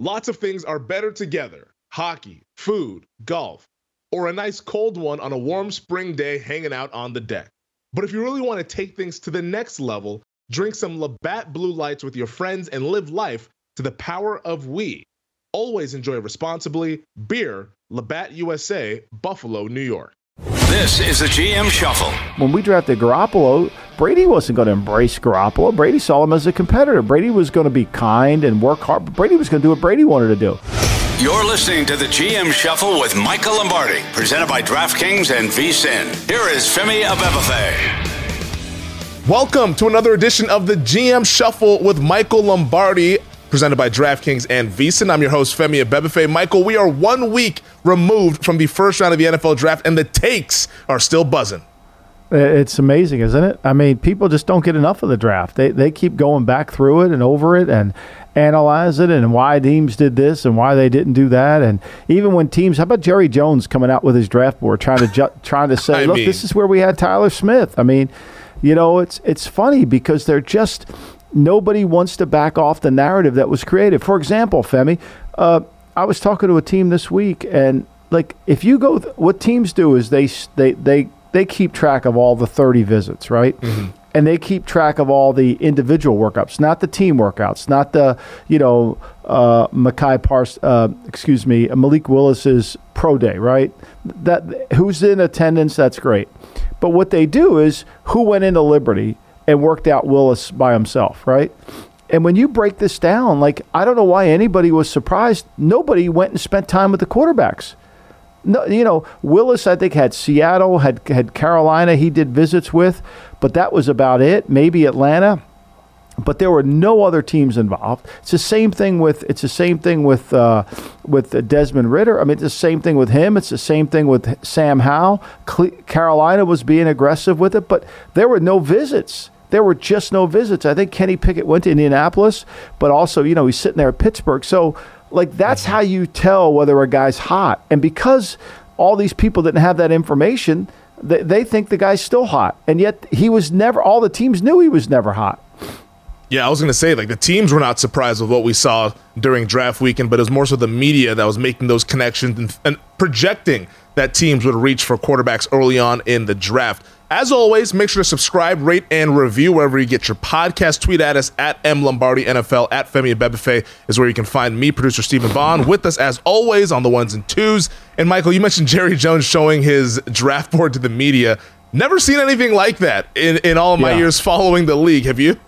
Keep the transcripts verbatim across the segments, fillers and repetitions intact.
Lots of things are better together. Hockey, food, golf, or a nice cold one on a warm spring day hanging out on the deck. But if you really want to take things to the next level, drink some Labatt Blue Lights with your friends and live life to the power of we. Always enjoy responsibly. Beer, Labatt U S A, Buffalo, New York. This is the G M Shuffle. When we drafted Garoppolo, Brady wasn't going to embrace Garoppolo. Brady saw him as a competitor. Brady was going to be kind and work hard, but Brady was going to do what Brady wanted to do. You're listening to the G M Shuffle with Michael Lombardi, presented by DraftKings and V S I N. Here is Femi Abebefe. Welcome to another edition of the G M Shuffle with Michael Lombardi, presented by DraftKings and V S I N. I'm your host, Femi Abebefe. Michael, we are one week removed from the first round of the N F L draft, and the takes are still buzzing. It's amazing, isn't it? I mean, people just don't get enough of the draft. They they keep going back through it and over it and analyze it and why teams did this and why they didn't do that. And even when teams, how about Jerry Jones coming out with his draft board trying to ju- trying to say, look, mean, this is where we had Tyler Smith. I mean, you know, it's it's funny because they're just nobody wants to back off the narrative that was created. For example, Femi, uh, I was talking to a team this week, and like if you go, th- what teams do is they they they they keep track of all the thirty visits, right? Mm-hmm. And they keep track of all the individual workouts, not the team workouts, not the, you know, uh, Mekhi Pars, uh, excuse me, Malik Willis's pro day, right? That who's in attendance, that's great. But what they do is who went into Liberty and worked out Willis by himself, right? And when you break this down, like, I don't know why anybody was surprised. Nobody went and spent time with the quarterbacks. No, you know, Willis, I think, had Seattle, had had Carolina he did visits with, but that was about it. Maybe Atlanta, but there were no other teams involved. It's the same thing with it's the same thing with uh, with Desmond Ridder. I mean, it's the same thing with him. It's the same thing with Sam Howell. Cle- Carolina was being aggressive with it, but there were no visits. There were just no visits. I think Kenny Pickett went to Indianapolis, but also, you know, he's sitting there at Pittsburgh. So, like, that's how you tell whether a guy's hot. And because all these people didn't have that information, they, they think the guy's still hot. And yet he was never, all the teams knew he was never hot. Yeah, I was going to say, like, the teams were not surprised with what we saw during draft weekend, but it was more so the media that was making those connections and, and projecting that teams would reach for quarterbacks early on in the draft. As always, make sure to subscribe, rate, and review wherever you get your podcast. Tweet at us at M Lombardi N F L, at Femi Abebefe is where you can find me, producer Stephen Bond, with us as always on the ones and twos. And Michael, you mentioned Jerry Jones showing his draft board to the media. Never seen anything like that in, in all of my yeah. years following the league. Have you?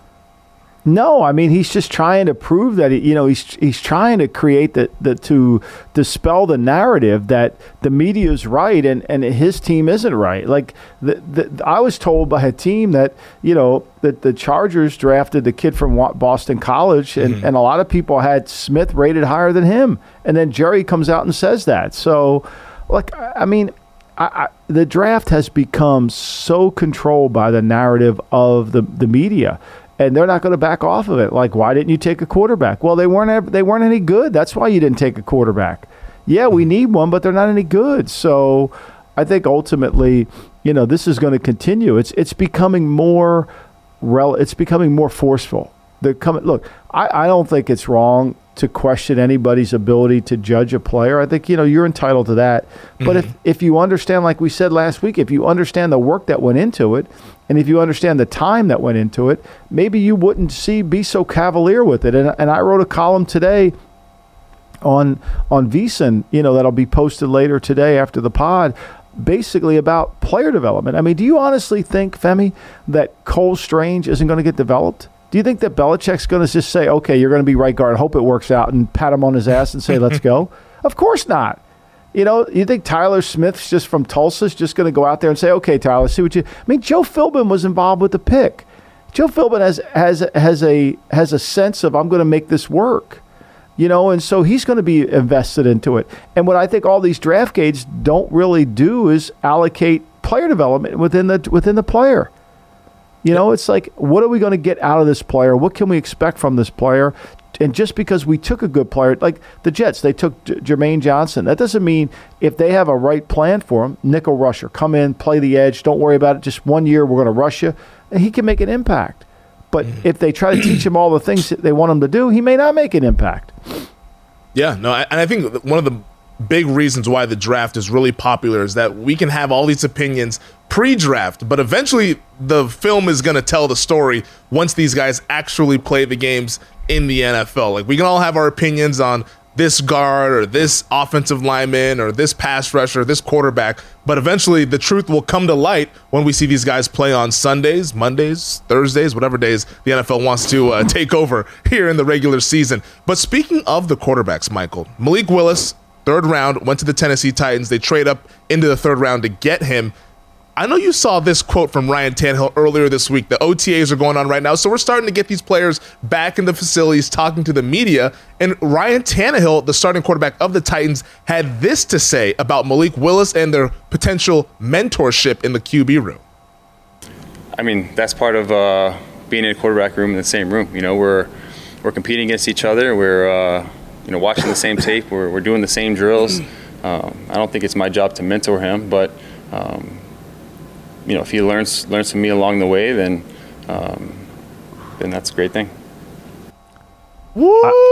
No, I mean, he's just trying to prove that, he, you know, he's he's trying to create the, the to dispel the narrative that the media is right and, and his team isn't right. Like, the, the, I was told by a team that, you know, that the Chargers drafted the kid from Boston College, and, mm-hmm. and a lot of people had Smith rated higher than him. And then Jerry comes out and says that. So, like, I mean, I, I, the draft has become so controlled by the narrative of the, the media. And they're not going to back off of it. Like, why didn't you take a quarterback? Well, they weren't they weren't any good. That's why you didn't take a quarterback. Yeah, we need one, but they're not any good. So I think ultimately, you know, this is going to continue. It's it's becoming more rel- it's becoming more forceful. They're coming. Look, I, I don't think it's wrong to question anybody's ability to judge a player. I think, you know, you're entitled to that. But mm-hmm. if, if you understand, like we said last week, if you understand the work that went into it, and if you understand the time that went into it, maybe you wouldn't see be so cavalier with it. And and I wrote a column today on on V S I N, you know, that'll be posted later today after the pod, basically about player development. I mean, do you honestly think, Femi, that Cole Strange isn't going to get developed? Do you think that Belichick's going to just say, okay, you're going to be right guard, hope it works out, and pat him on his ass and say, let's go? Of course not. You know, you think Tyler Smith's just from Tulsa's just going to go out there and say, okay, Tyler, see what you – I mean, Joe Philbin was involved with the pick. Joe Philbin has has has a has a sense of, I'm going to make this work, you know, and so he's going to be invested into it. And what I think all these draft grades don't really do is allocate player development within the within the player. You know, it's like, what are we going to get out of this player? What can we expect from this player? And just because we took a good player, like the Jets, they took J- Jermaine Johnson. That doesn't mean if they have a right plan for him, nickel rusher, come in, play the edge, don't worry about it. Just one year, we're going to rush you. And he can make an impact. But if they try to teach him all the things that they want him to do, he may not make an impact. Yeah, no, and I think one of the big reasons why the draft is really popular is that we can have all these opinions pre-draft, but eventually the film is going to tell the story once these guys actually play the games in the N F L. Like, we can all have our opinions on this guard or this offensive lineman or this pass rusher, or this quarterback, but eventually the truth will come to light when we see these guys play on Sundays, Mondays, Thursdays, whatever days the N F L wants to uh, take over here in the regular season. But speaking of the quarterbacks, Michael, Malik Willis, third round, went to the Tennessee Titans. They trade up into the third round to get him. I know you saw this quote from Ryan Tannehill earlier this week. The O T As are going on right now, so we're starting to get these players back in the facilities talking to the media. And Ryan Tannehill, the starting quarterback of the Titans, had this to say about Malik Willis and their potential mentorship in the Q B room. I mean, that's part of uh, being in a quarterback room in the same room. You know, we're we're competing against each other. We're uh, you know watching the same tape. We're we're doing the same drills. Um, I don't think it's my job to mentor him, but um, you know, if he learns learns from me along the way, then um, then that's a great thing. Woo,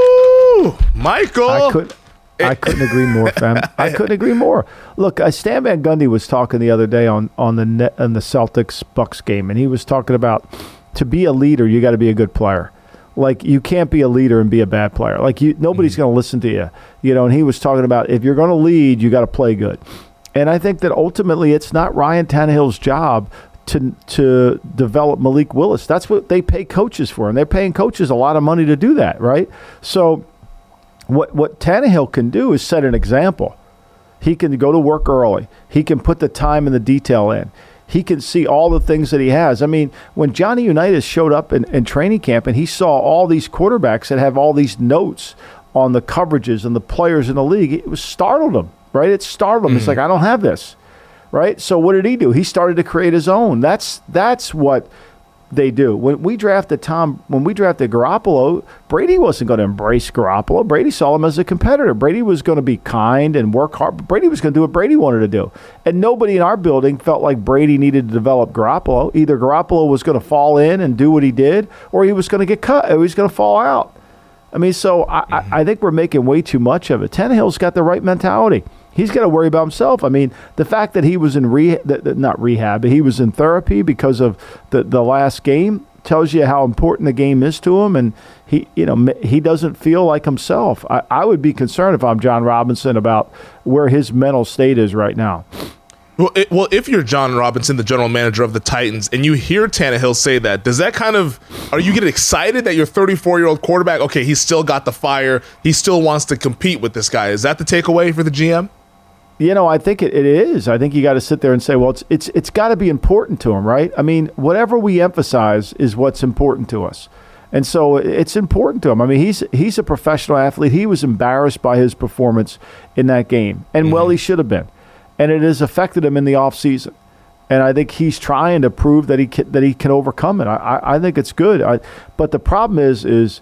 I, Michael! I could, I couldn't agree more, fam. I couldn't agree more. Look, uh, Stan Van Gundy was talking the other day on on the net, on the Celtics Bucks game, and he was talking about to be a leader, you got to be a good player. Like, you can't be a leader and be a bad player. Like, you, nobody's mm-hmm. going to listen to you, you know. And he was talking about if you're going to lead, you got to play good. And I think that ultimately it's not Ryan Tannehill's job to to develop Malik Willis. That's what they pay coaches for, and they're paying coaches a lot of money to do that, right? So what what Tannehill can do is set an example. He can go to work early. He can put the time and the detail in. He can see all the things that he has. I mean, when Johnny Unitas showed up in, in training camp and he saw all these quarterbacks that have all these notes on the coverages and the players in the league, it was startled him. Right? It startled him. Mm-hmm. It's like, I don't have this. Right? So what did he do? He started to create his own. That's that's what they do. When we drafted Tom, when we drafted Garoppolo, Brady wasn't going to embrace Garoppolo. Brady saw him as a competitor. Brady was going to be kind and work hard. But Brady was going to do what Brady wanted to do. And nobody in our building felt like Brady needed to develop Garoppolo. Either Garoppolo was going to fall in and do what he did, or he was going to get cut, or he was going to fall out. I mean, so I, mm-hmm. I, I think we're making way too much of it. Tannehill's got the right mentality. He's got to worry about himself. I mean, the fact that he was in rehab, not rehab, but he was in therapy because of the, the last game tells you how important the game is to him. And he, you know, he doesn't feel like himself. I, I would be concerned if I'm John Robinson about where his mental state is right now. Well, it, well, if you're John Robinson, the general manager of the Titans, and you hear Tannehill say that, does that kind of, are you getting excited that your thirty-four-year-old quarterback, okay, he's still got the fire, he still wants to compete with this guy? Is that the takeaway for the G M? You know, I think it, it is. I think you got to sit there and say, well, it's it's it's got to be important to him, right? I mean, whatever we emphasize is what's important to us. And so it's important to him. I mean, he's he's a professional athlete. He was embarrassed by his performance in that game. And, mm-hmm. well, he should have been. And it has affected him in the offseason. And I think he's trying to prove that he can, that he can overcome it. I, I, I think it's good. I, but the problem is, is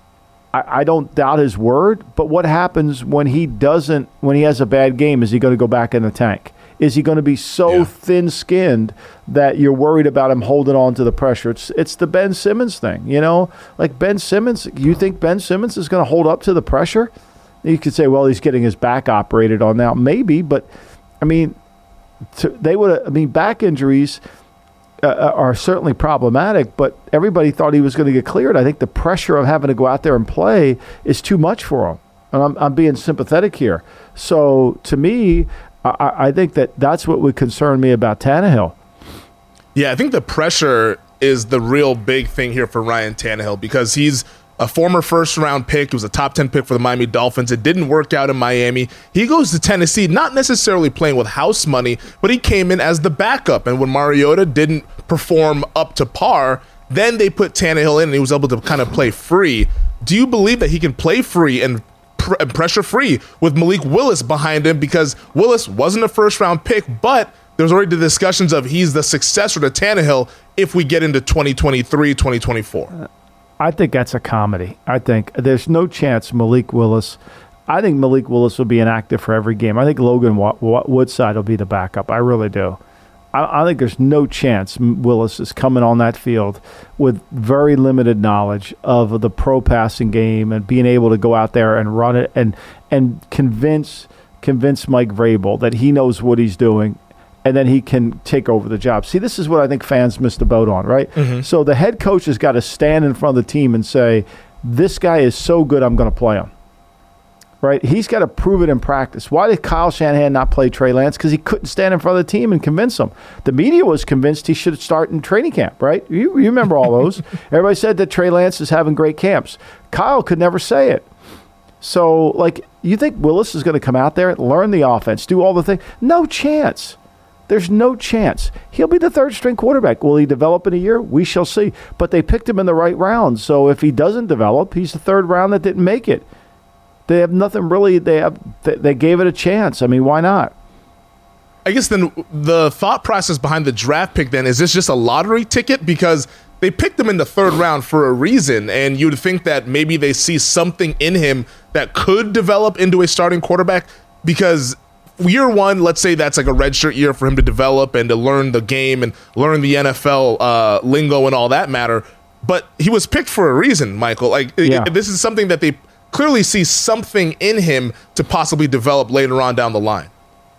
I, I don't doubt his word. But what happens when he doesn't, when he has a bad game? Is he going to go back in the tank? Is he going to be so yeah. thin-skinned that you're worried about him holding on to the pressure? It's it's the Ben Simmons thing, you know? Like Ben Simmons, you think Ben Simmons is going to hold up to the pressure? You could say, well, he's getting his back operated on now. Maybe, but I mean, to, they would. I mean, back injuries uh, are certainly problematic, but everybody thought he was going to get cleared. I think the pressure of having to go out there and play is too much for him. And I'm, I'm being sympathetic here. So to me, I, I think that that's what would concern me about Tannehill. Yeah, I think the pressure is the real big thing here for Ryan Tannehill because he's a former first-round pick. It was a top ten pick for the Miami Dolphins. It didn't work out in Miami. He goes to Tennessee, not necessarily playing with house money, but he came in as the backup. And when Mariota didn't perform up to par, then they put Tannehill in, and he was able to kind of play free. Do you believe that he can play free and pr- pressure-free with Malik Willis behind him? Because Willis wasn't a first-round pick, but there's already the discussions of he's the successor to Tannehill if we get into twenty twenty-three, twenty twenty-four. I think that's a comedy. I think there's no chance Malik Willis. I think Malik Willis will be inactive for every game. I think Logan Woodside will be the backup. I really do. I, I think there's no chance Willis is coming on that field with very limited knowledge of the pro passing game and being able to go out there and run it and and convince convince Mike Vrabel that he knows what he's doing, and then he can take over the job. See, this is what I think fans missed the boat on, right? Mm-hmm. So the head coach has got to stand in front of the team and say, this guy is so good, I'm going to play him. Right? He's got to prove it in practice. Why did Kyle Shanahan not play Trey Lance? Because he couldn't stand in front of the team and convince them. The media was convinced he should start in training camp, right? You, you remember all those. Everybody said that Trey Lance is having great camps. Kyle could never say it. So, like, you think Willis is going to come out there, learn the offense, do all the things? No chance. There's no chance. He'll be the third-string quarterback. Will he develop in a year? We shall see. But they picked him in the right round. So if he doesn't develop, he's the third round that didn't make it. They have nothing really. They have. They gave it a chance. I mean, why not? I guess then the thought process behind the draft pick then, is this just a lottery ticket? Because they picked him in the third round for a reason, and you'd think that maybe they see something in him that could develop into a starting quarterback. Because year one, let's say that's like a redshirt year for him to develop and to learn the game and learn the N F L uh, lingo and all that matter. But he was picked for a reason, Michael. Like yeah. it, this is something that they clearly see something in him to possibly develop later on down the line.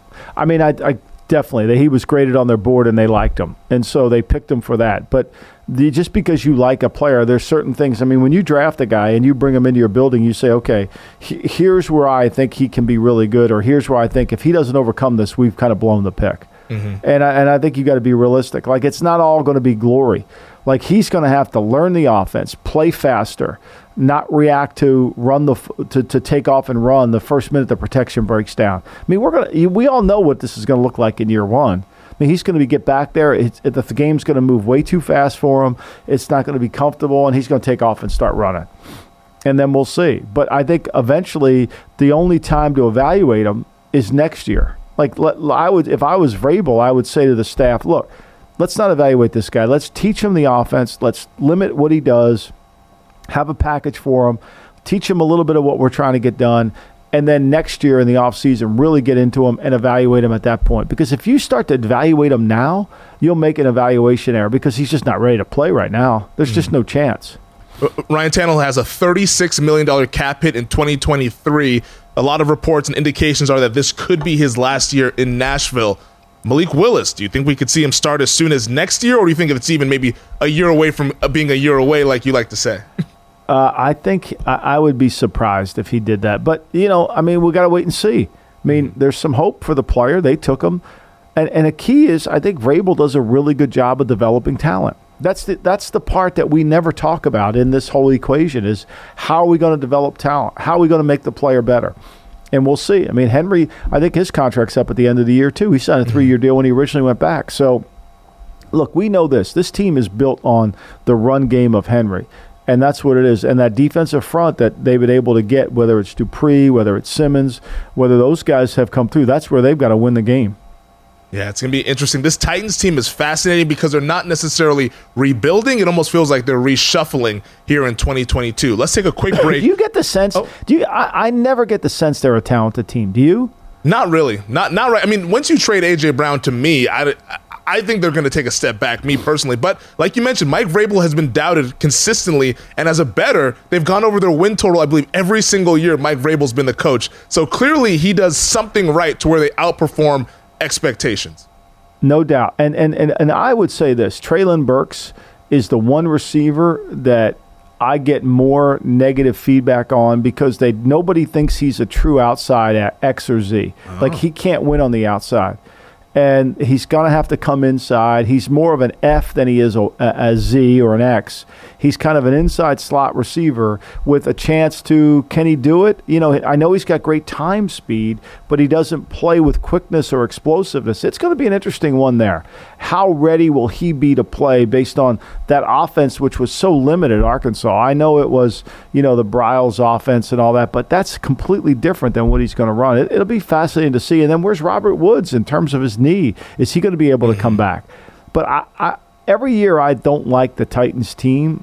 I mean, I, I definitely, he was graded on their board and they liked him. And so they picked him for that. But the, just because you like a player, there's certain things. I mean, when you draft a guy and you bring him into your building, you say, okay, he, here's where I think he can be really good, or here's where I think if he doesn't overcome this, we've kind of blown the pick. Mm-hmm. And, I, and I think you got to be realistic. Like, it's not all going to be glory. Like, he's going to have to learn the offense, play faster, not react to run the to, to take off and run the first minute the protection breaks down. I mean, we're gonna we all know what this is going to look like in year one. I mean, he's going to be get back there. It's, it, the game's going to move way too fast for him. It's not going to be comfortable, and he's going to take off and start running. And then we'll see. But I think eventually the only time to evaluate him is next year. Like, let, I would if I was Vrabel, I would say to the staff, look, let's not evaluate this guy. Let's teach him the offense. Let's limit what he does. Have a package for him, teach him a little bit of what we're trying to get done, and then next year in the offseason really get into him and evaluate him at that point. Because if you start to evaluate him now, you'll make an evaluation error because he's just not ready to play right now. There's mm-hmm. just no chance. Ryan Tannehill has a thirty-six million dollars cap hit in twenty twenty-three. A lot of reports and indications are that this could be his last year in Nashville. Malik Willis, do you think we could see him start as soon as next year, or do you think it's even maybe a year away from being a year away, like you like to say? Uh, I think I, I would be surprised if he did that. But, you know, I mean, we got to wait and see. I mean, mm-hmm. there's some hope for the player. They took him. And, and a key is I think Vrabel does a really good job of developing talent. That's the, that's the part that we never talk about in this whole equation is how are we going to develop talent? How are we going to make the player better? And we'll see. I mean, Henry, I think his contract's up at the end of the year, too. He signed a three-year deal when he originally went back. So, look, we know this. This team is built on the run game of Henry. And that's what it is. And that defensive front that they've been able to get, whether it's Dupree, whether it's Simmons, whether those guys have come through, that's where they've got to win the game. Yeah, it's going to be interesting. This Titans team is fascinating because they're not necessarily rebuilding. It almost feels like they're reshuffling here in twenty twenty-two. Let's take a quick break. Do you get the sense? Oh. Do you? I, I never get the sense they're a talented team. Do you? Not really. Not not right. I mean, once you trade A J Brown to me, I, I think they're going to take a step back, me personally. But like you mentioned, Mike Vrabel has been doubted consistently. And as a bettor, they've gone over their win total, I believe, every single year Mike Vrabel's been the coach. So clearly he does something right to where they outperform expectations. No doubt. And and and, and I would say this. Treylon Burks is the one receiver that I get more negative feedback on because they nobody thinks he's a true outside at X or Z. Oh. Like he can't win on the outside. And he's going to have to come inside. He's more of an F than he is a, a Z or an X. He's kind of an inside slot receiver with a chance to, can he do it? You know, I know he's got great time speed, but he doesn't play with quickness or explosiveness. It's going to be an interesting one there. How ready will he be to play based on that offense, which was so limited at Arkansas? I know it was, you know, the Briles offense and all that, but that's completely different than what he's going to run. It, it'll be fascinating to see. And then where's Robert Woods in terms of his knee? Is he going to be able to come back? But I, I, every year I don't like the Titans team. Yep.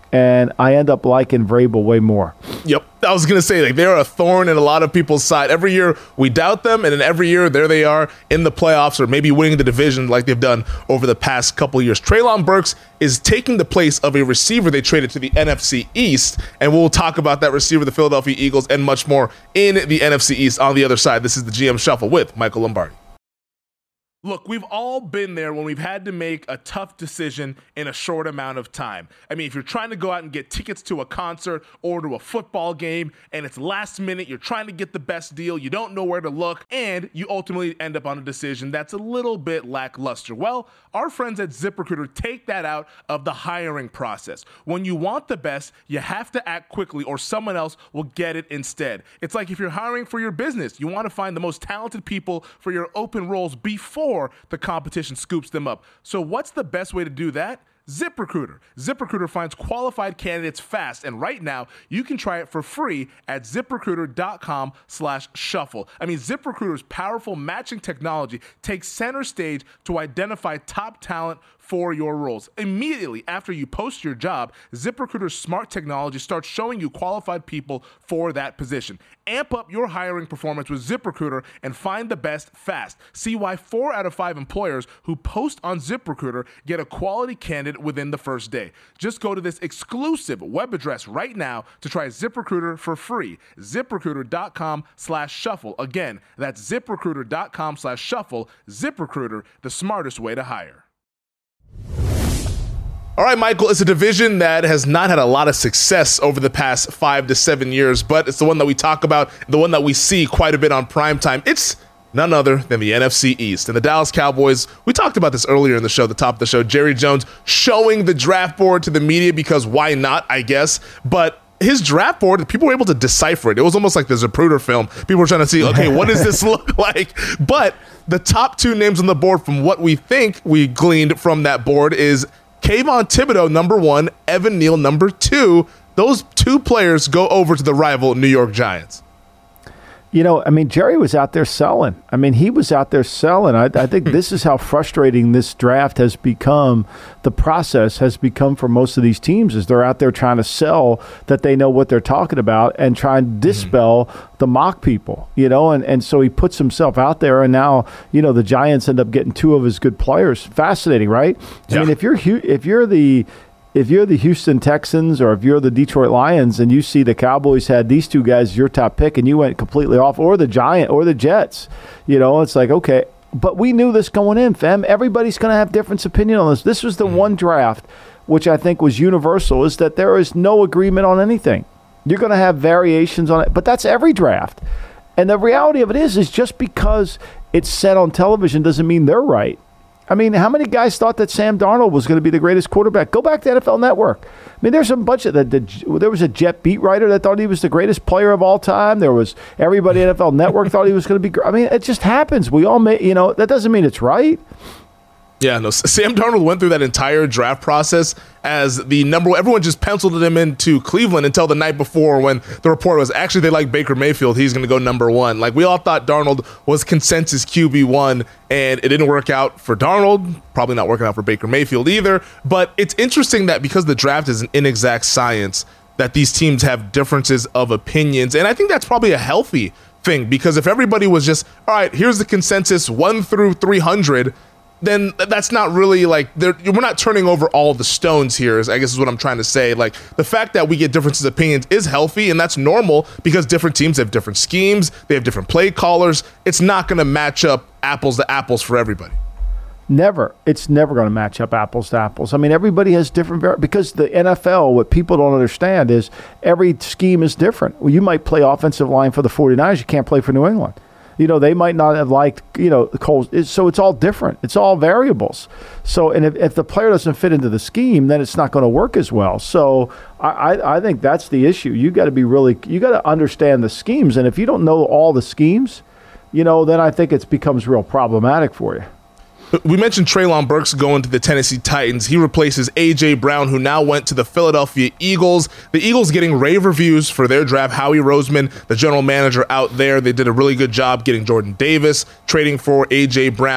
and I end up liking Vrabel way more. Yep. I was going to say, like, they're a thorn in a lot of people's side. Every year we doubt them, and then every year there they are in the playoffs or maybe winning the division like they've done over the past couple of years. Treylon Burks is taking the place of a receiver they traded to the N F C East, and we'll talk about that receiver, the Philadelphia Eagles, and much more in the N F C East on the other side. This is the G M Shuffle with Michael Lombardi. Look, we've all been there when we've had to make a tough decision in a short amount of time. I mean, if you're trying to go out and get tickets to a concert or to a football game and it's last minute, you're trying to get the best deal, you don't know where to look, and you ultimately end up on a decision that's a little bit lackluster. Well, our friends at ZipRecruiter take that out of the hiring process. When you want the best, you have to act quickly or someone else will get it instead. It's like if you're hiring for your business, you want to find the most talented people for your open roles before the competition scoops them up. So what's the best way to do that? ZipRecruiter. ZipRecruiter finds qualified candidates fast, and right now you can try it for free at ZipRecruiter.com slash shuffle. I mean, ZipRecruiter's powerful matching technology takes center stage to identify top talent for your roles. Immediately after you post your job, ZipRecruiter's smart technology starts showing you qualified people for that position. Amp up your hiring performance with ZipRecruiter and find the best fast. See why four out of five employers who post on ZipRecruiter get a quality candidate within the first day. Just go to this exclusive web address right now to try ZipRecruiter for free. ZipRecruiter.com slash shuffle. Again, that's ZipRecruiter.com slash shuffle. ZipRecruiter, the smartest way to hire. All right, Michael, it's a division that has not had a lot of success over the past five to seven years, but it's the one that we talk about, the one that we see quite a bit on primetime. It's none other than the N F C East. And the Dallas Cowboys, we talked about this earlier in the show, the top of the show, Jerry Jones showing the draft board to the media because why not, I guess. But his draft board, people were able to decipher it. It was almost like the Zapruder film. People were trying to see, okay, what does this look like? But the top two names on the board from what we think we gleaned from that board is Kayvon Thibodeau, number one, Evan Neal, number two. Those two players go over to the rival New York Giants. You know, I mean, Jerry was out there selling. I mean, he was out there selling. I, I think this is how frustrating this draft has become. The process has become for most of these teams is they're out there trying to sell that they know what they're talking about and trying to dispel mm-hmm. the mock people, you know, and, and so he puts himself out there, and now, you know, the Giants end up getting two of his good players. Fascinating, right? Yeah. I mean, if you're if you're the If you're the Houston Texans or if you're the Detroit Lions and you see the Cowboys had these two guys your top pick and you went completely off, or the Giant or the Jets, you know, it's like, okay, but we knew this going in, fam. Everybody's going to have different opinion on this. This was the mm-hmm. one draft, which I think was universal, is that there is no agreement on anything. You're going to have variations on it, but that's every draft. And the reality of it is, is just because it's said on television doesn't mean they're right. I mean, how many guys thought that Sam Darnold was going to be the greatest quarterback? Go back to N F L Network. I mean, there's a bunch of the, the there was a Jet beat writer that thought he was the greatest player of all time. There was everybody at N F L Network thought he was going to be. I mean, it just happens. We all may, you know, that doesn't mean it's right. Yeah, no, Sam Darnold went through that entire draft process as the number one. Everyone just penciled him into Cleveland until the night before when the report was actually they like Baker Mayfield. He's going to go number one. Like, we all thought Darnold was consensus Q B one, and it didn't work out for Darnold. Probably not working out for Baker Mayfield either. But it's interesting that because the draft is an inexact science, that these teams have differences of opinions. And I think that's probably a healthy thing, because if everybody was just, all right, here's the consensus one through three hundred, then that's not really like, we're not turning over all the stones here, I guess is what I'm trying to say. Like, the fact that we get differences of opinions is healthy, and that's normal because different teams have different schemes, they have different play callers. It's not going to match up apples to apples for everybody. Never. It's never going to match up apples to apples. I mean, everybody has different, because the N F L, what people don't understand is every scheme is different. Well, you might play offensive line for the 49ers, you can't play for New England. You know, they might not have liked, you know, the Coles. So it's all different. It's all variables. So, and if, if the player doesn't fit into the scheme, then it's not going to work as well. So I, I, I think that's the issue. You got to be really, you got to understand the schemes. And if you don't know all the schemes, you know, then I think it becomes real problematic for you. We mentioned Treylon Burks going to the Tennessee Titans. He replaces A J. Brown, who now went to the Philadelphia Eagles. The Eagles getting rave reviews for their draft. Howie Roseman, the general manager out there, they did a really good job getting Jordan Davis, trading for A J. Brown,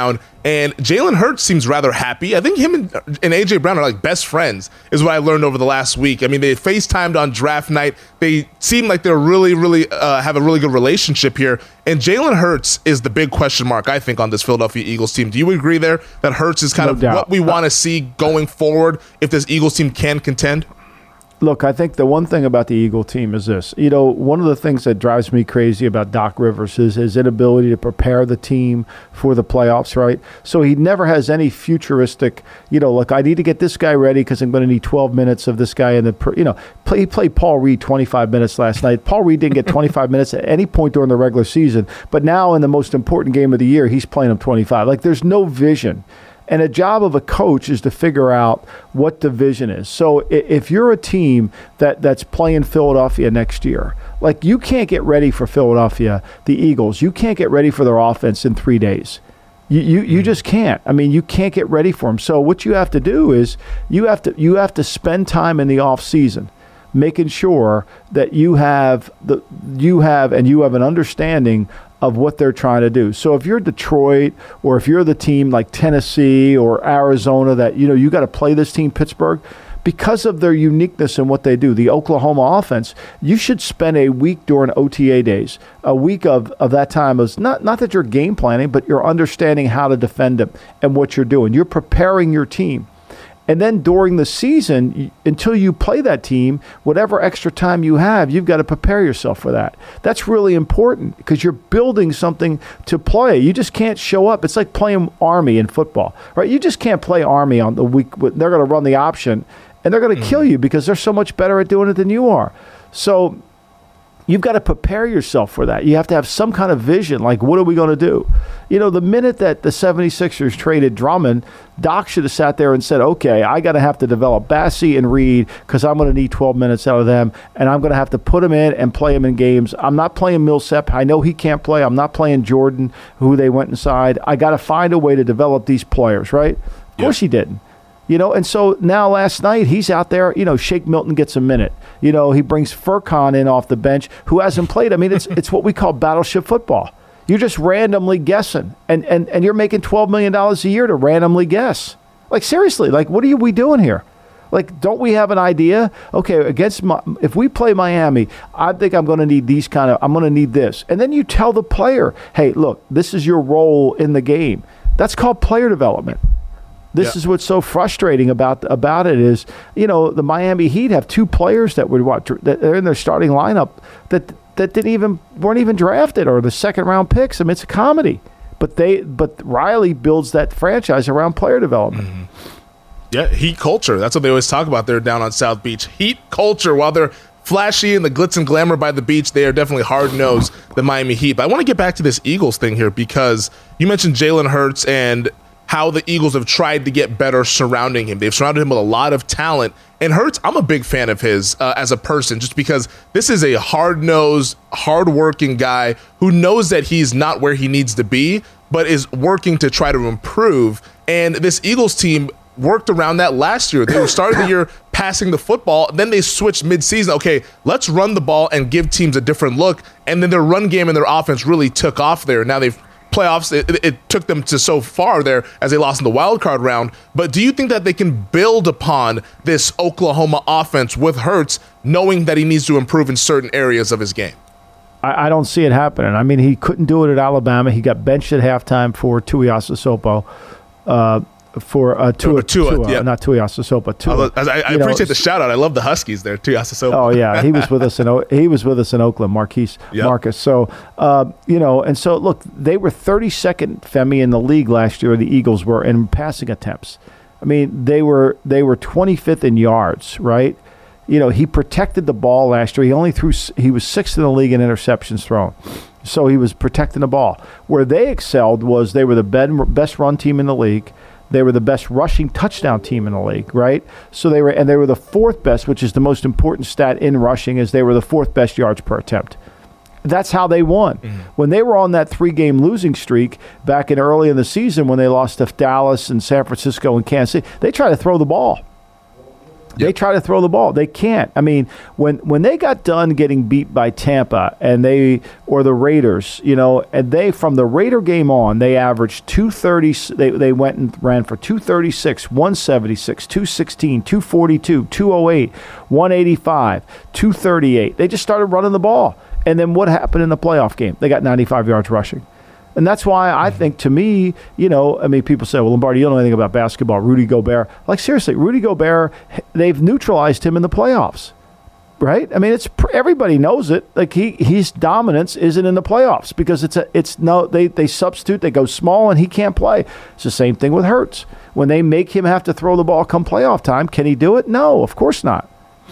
And Jalen Hurts seems rather happy. I think him and, and A J Brown are like best friends, is what I learned over the last week. I mean, they FaceTimed on draft night. They seem like they're really, really uh, have a really good relationship here. And Jalen Hurts is the big question mark, I think, on this Philadelphia Eagles team. Do you agree there that Hurts is kind No of doubt. what we want to see going forward if this Eagles team can contend? Look, I think the one thing about the Eagle team is this. You know, one of the things that drives me crazy about Doc Rivers is his inability to prepare the team for the playoffs, right? So he never has any futuristic, you know, look, I need to get this guy ready because I'm going to need twelve minutes of this guy in the, you know, play, he played Paul Reed twenty-five minutes last night. Paul Reed didn't get twenty-five minutes at any point during the regular season, but now in the most important game of the year, he's playing him twenty-five. Like, there's no vision. And a job of a coach is to figure out what the vision is. So if you're a team that, that's playing Philadelphia next year, like, you can't get ready for Philadelphia, the Eagles. You can't get ready for their offense in three days. You you, you just can't. I mean, you can't get ready for them. So what you have to do is you have to you have to spend time in the off season making sure that you have the you have and you have an understanding of what they're trying to do. So if you're Detroit, or if you're the team like Tennessee or Arizona that, you know, you got to play this team, Pittsburgh, because of their uniqueness in what they do, the Oklahoma offense, you should spend a week during O T A days, a week of, of that time is not, not that you're game planning, but you're understanding how to defend them and what you're doing. You're preparing your team. And then during the season, until you play that team, whatever extra time you have, you've got to prepare yourself for that. That's really important because you're building something to play. You just can't show up. It's like playing Army in football, right? You just can't play Army on the week. They're going to run the option, and they're going to mm. kill you because they're so much better at doing it than you are. So you've got to prepare yourself for that. You have to have some kind of vision, like, what are we going to do? You know, the minute that the seventy-sixers traded Drummond, Doc should have sat there and said, okay, I got to have to develop Bassey and Reed because I'm going to need twelve minutes out of them, and I'm going to have to put them in and play them in games. I'm not playing Millsap. I know he can't play. I'm not playing Jordan, who they went inside. I got to find a way to develop these players, right? Of yeah. course he didn't. You know, and so now last night he's out there, you know, Shake Milton gets a minute. You know, he brings Furkan in off the bench who hasn't played. I mean, it's it's what we call battleship football. You're just randomly guessing, and, and, and you're making twelve million dollars a year to randomly guess. Like, seriously, like, what are we doing here? Like, don't we have an idea? Okay, against my, if we play Miami, I think I'm going to need these kind of, I'm going to need this. And then you tell the player, hey, look, this is your role in the game. That's called player development. This yeah. is what's so frustrating about about it is, you know, the Miami Heat have two players that would watch that are in their starting lineup that that didn't even weren't even drafted or the second round picks. I mean, it's a comedy, but they but Riley builds that franchise around player development. Mm-hmm. Yeah, Heat culture. That's what they always talk about there down on South Beach. Heat culture. While they're flashy and the glitz and glamour by the beach, they are definitely hard-nosed, the Miami Heat. But I want to get back to this Eagles thing here because you mentioned Jalen Hurts and how the Eagles have tried to get better surrounding him. They've surrounded him with a lot of talent. And Hurts, I'm a big fan of his uh, as a person, just because this is a hard-nosed, hard-working guy who knows that he's not where he needs to be, but is working to try to improve. And this Eagles team worked around that last year. They were starting the year passing the football. Then they switched midseason. Okay, let's run the ball and give teams a different look. And then their run game and their offense really took off there. Now they've playoffs, it, it took them to so far there as they lost in the wild card round. But do you think that they can build upon this Oklahoma offense with Hurts, knowing that he needs to improve in certain areas of his game? I, I don't see it happening. I mean, he couldn't do it at Alabama. He got benched at halftime for Tuiasosopo. Uh, for uh, Tua, Tua, Tua, yeah. not Tuiasosopo. Tua. I, I, I appreciate know, the shout out. I love the Huskies there, Tuiasosopo. Oh yeah, he was with us in he was with us in Oakland, Marquise yep. Marcus. So uh, you know, and so look, they were thirty-second, Femi, in the league last year. The Eagles were in passing attempts. I mean, they were they were twenty-fifth in yards, right? You know, he protected the ball last year. He only threw. He was sixth in the league in interceptions thrown. So he was protecting the ball. Where they excelled was they were the best run team in the league. They were the best rushing touchdown team in the league, right? So they were, and they were the fourth best, which is the most important stat in rushing, is they were the fourth best yards per attempt. That's how they won. Mm-hmm. When they were on that three-game losing streak back in early in the season when they lost to Dallas and San Francisco and Kansas City, they tried to throw the ball. They Yep. try to throw the ball. They can't. I mean, when when they got done getting beat by Tampa and they or the Raiders, you know, and they from the Raider game on, they averaged two thirty. They they went and ran for two thirty-six, one seventy-six, two sixteen, two forty-two, two oh eight, one eighty-five, two thirty-eight. They just started running the ball. And then what happened in the playoff game? They got ninety-five yards rushing. And that's why I think, to me, you know, I mean, people say, well, Lombardi, you don't know anything about basketball. Rudy Gobert. Like, seriously, Rudy Gobert, they've neutralized him in the playoffs, right? I mean, it's everybody knows it. Like, he his dominance isn't in the playoffs because it's a it's no they they substitute, they go small, and he can't play. It's the same thing with Hurts. When they make him have to throw the ball come playoff time, can he do it? No, of course not.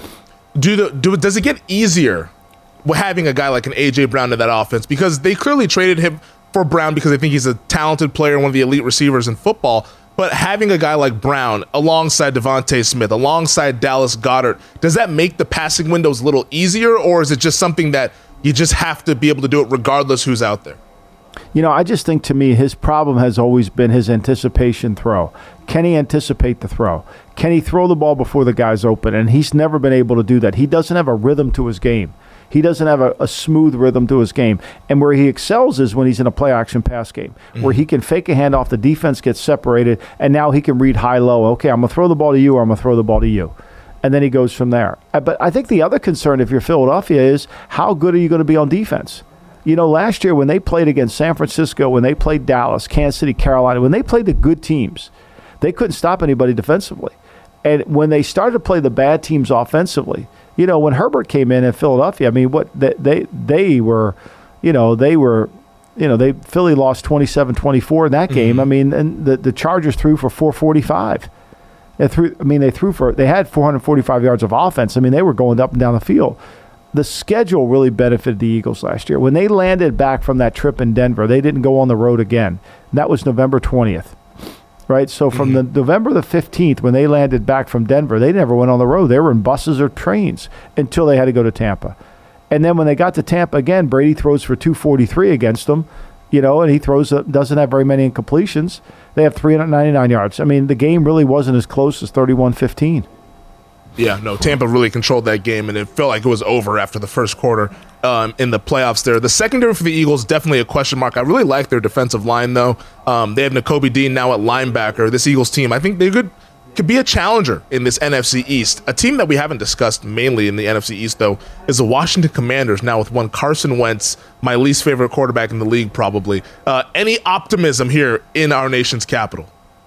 Do the do does it get easier having a guy like an A J Brown in that offense, because they clearly traded him for Brown because they think he's a talented player, one of the elite receivers in football. But having a guy like Brown alongside Devontae Smith, alongside Dallas Goedert, does that make the passing windows a little easier, or is it just something that you just have to be able to do it regardless who's out there? You know, I just think, to me, his problem has always been his anticipation throw. Can he anticipate the throw? Can he throw the ball before the guy's open? And he's never been able to do that. He doesn't have a rhythm to his game. He doesn't have a, a smooth rhythm to his game. And where he excels is when he's in a play-action pass game, mm-hmm. where he can fake a handoff, the defense gets separated, and now he can read high-low. Okay, I'm going to throw the ball to you, or I'm going to throw the ball to you. And then he goes from there. But I think the other concern, if you're Philadelphia, is how good are you going to be on defense? You know, last year when they played against San Francisco, when they played Dallas, Kansas City, Carolina, when they played the good teams, they couldn't stop anybody defensively. And when they started to play the bad teams offensively, you know, when Herbert came in in Philadelphia, I mean, what they they, they were, you know, they were, you know, they Philly lost twenty-seven twenty-four in that game. Mm-hmm. I mean, and the, the Chargers threw for four forty-five. They threw, I mean, they threw for, they had four forty-five yards of offense. I mean, they were going up and down the field. The schedule really benefited the Eagles last year. When they landed back from that trip in Denver, they didn't go on the road again. And that was November twentieth. Right, so from mm-hmm. the November the fifteenth, when they landed back from Denver, they never went on the road. They were in buses or trains until they had to go to Tampa. And then when they got to Tampa again, Brady throws for two forty-three against them, you know, and he throws doesn't have very many incompletions. They have three ninety-nine yards. I mean, the game really wasn't as close as thirty-one fifteen. Yeah, no, Tampa really controlled that game, and it felt like it was over after the first quarter um, in the playoffs there. The secondary for the Eagles, definitely a question mark. I really like their defensive line, though. Um, they have Nakobe Dean now at linebacker. This Eagles team, I think they could, could be a challenger in this N F C East. A team that we haven't discussed mainly in the N F C East, though, is the Washington Commanders, now with one Carson Wentz, my least favorite quarterback in the league, probably. Uh, any optimism here in our nation's capital?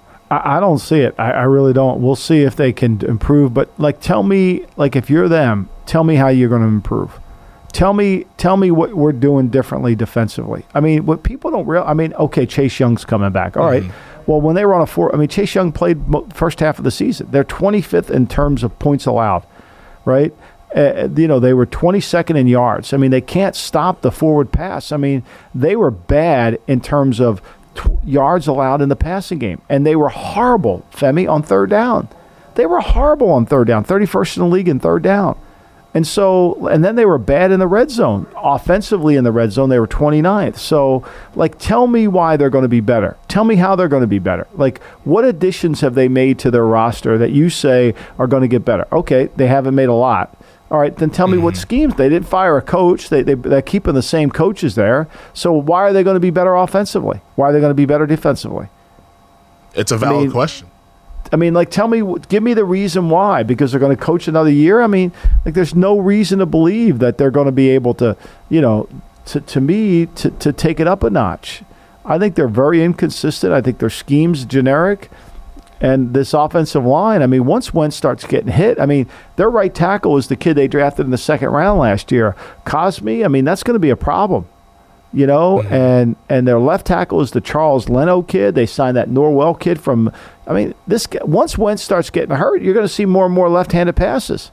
I don't see it. I, I really don't. We'll see if they can improve. But, like, tell me, like, if you're them, tell me how you're going to improve. Tell me tell me what we're doing differently defensively. I mean, what people don't realize, I mean, okay, Chase Young's coming back. All mm-hmm. right. Well, when they were on a four, I mean, Chase Young played mo- first half of the season. They're twenty-fifth in terms of points allowed, right? Uh, you know, they were twenty-second in yards. I mean, they can't stop the forward pass. I mean, they were bad in terms of yards allowed in the passing game. And they were horrible, Femi, on third down. They were horrible on third down, thirty-first in the league in third down. And so, and then they were bad in the red zone. Offensively in the red zone, they were twenty-ninth. So, like, tell me why they're going to be better. Tell me how they're going to be better. Like, what additions have they made to their roster that you say are going to get better? Okay, they haven't made a lot. All right, then tell me mm-hmm. what schemes. They didn't fire a coach. They, they, they're keeping the same coaches there. So why are they going to be better offensively? Why are they going to be better defensively? It's a valid I mean, question. I mean, like, tell me, give me the reason why. Because they're going to coach another year? I mean, like, there's no reason to believe that they're going to be able to, you know, to, to me, to, to take it up a notch. I think they're very inconsistent. I think their scheme's generic. And this offensive line, I mean, once Wentz starts getting hit, I mean, their right tackle is the kid they drafted in the second round last year. Cosme, I mean, that's going to be a problem, you know. Mm-hmm. And and their left tackle is the Charles Leno kid. They signed that Norwell kid from, I mean, this once Wentz starts getting hurt, you're going to see more and more left-handed passes.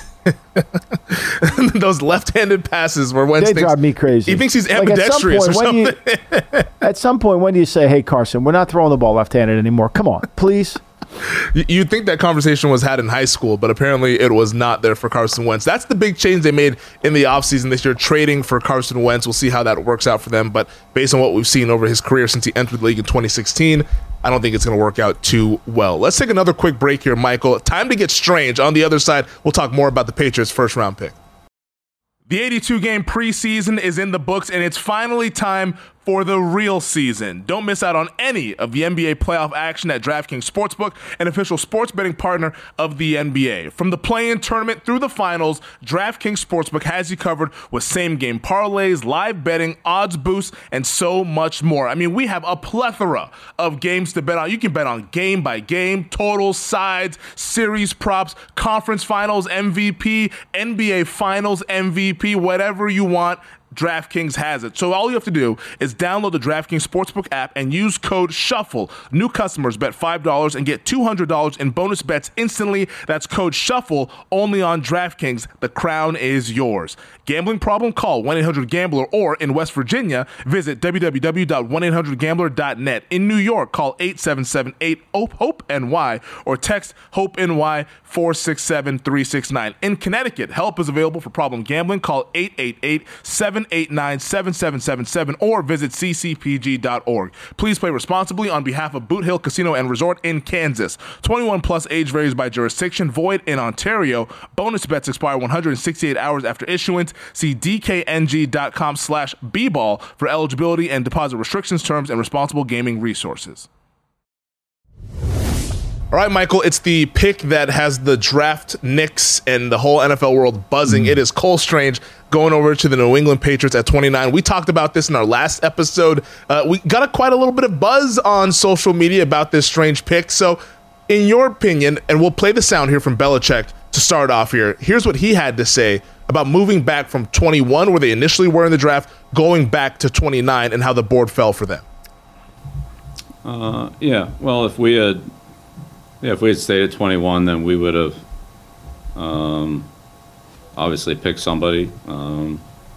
Those left-handed passes where Wentz they thinks, drive me crazy. He thinks he's ambidextrous like or something. You, at some point, when do you say, hey, Carson, we're not throwing the ball left-handed anymore? Come on, please. You'd think that conversation was had in high school, but apparently it was not there for Carson Wentz. That's the big change they made in the offseason this year, trading for Carson Wentz. We'll see how that works out for them, but based on what we've seen over his career since he entered the league in twenty sixteen, I don't think it's going to work out too well. Let's take another quick break here, Michael. Time to get strange. On the other side, we'll talk more about the Patriots' first-round pick. The eighty-two game preseason is in the books, and it's finally time for the real season. Don't miss out on any of the N B A playoff action at DraftKings Sportsbook, an official sports betting partner of the N B A. From the play-in tournament through the finals, DraftKings Sportsbook has you covered with same-game parlays, live betting, odds boosts, and so much more. I mean, we have a plethora of games to bet on. You can bet on game by game, totals, sides, series props, conference finals M V P, N B A finals M V P, whatever you want. DraftKings has it. So all you have to do is download the DraftKings Sportsbook app and use code SHUFFLE. New customers bet five dollars and get two hundred dollars in bonus bets instantly. That's code SHUFFLE only on DraftKings. The crown is yours. Gambling problem? Call one eight hundred gambler or in West Virginia, visit w w w dot one eight hundred gambler dot net. In New York, call eight seven seven eight HOPE N Y or text HOPE-NY four six seven three six nine. In Connecticut, help is available for problem gambling. Call eight eight eight seven eight nine seven seven seven seven or visit c c p g dot org. Please play responsibly on behalf of Boot Hill Casino and Resort in Kansas. twenty-one plus age varies by jurisdiction. Void in Ontario. Bonus bets expire one hundred sixty-eight hours after issuance. See d k n g dot com slash b ball for eligibility and deposit restrictions, terms, and responsible gaming resources. All right, Michael, it's the pick that has the draft Knicks and the whole N F L world buzzing. Mm-hmm. It is Cole Strange going over to the New England Patriots at twenty-nine. We talked about this in our last episode. Uh, we got a, quite a little bit of buzz on social media about this Strange pick. So in your opinion, and we'll play the sound here from Belichick to start off here, here's what he had to say about moving back from twenty-one, where they initially were in the draft, going back to twenty-nine and how the board fell for them. Uh, yeah, well, if we had... Yeah, if we had stayed at twenty-one, then we would have um, obviously picked somebody. Um,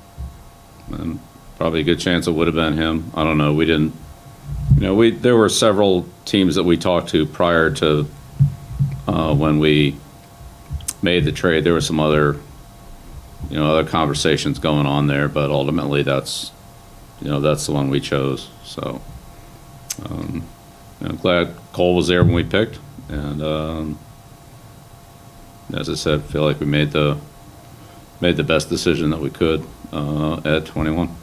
and probably a good chance it would have been him. I don't know. We didn't, you know, we there were several teams that we talked to prior to uh, when we made the trade. There were some other, you know, other conversations going on there, but ultimately that's, you know, that's the one we chose. So um, you know, glad Cole was there when we picked. And um, as I said, I feel like we made the made the best decision that we could uh, at twenty-one.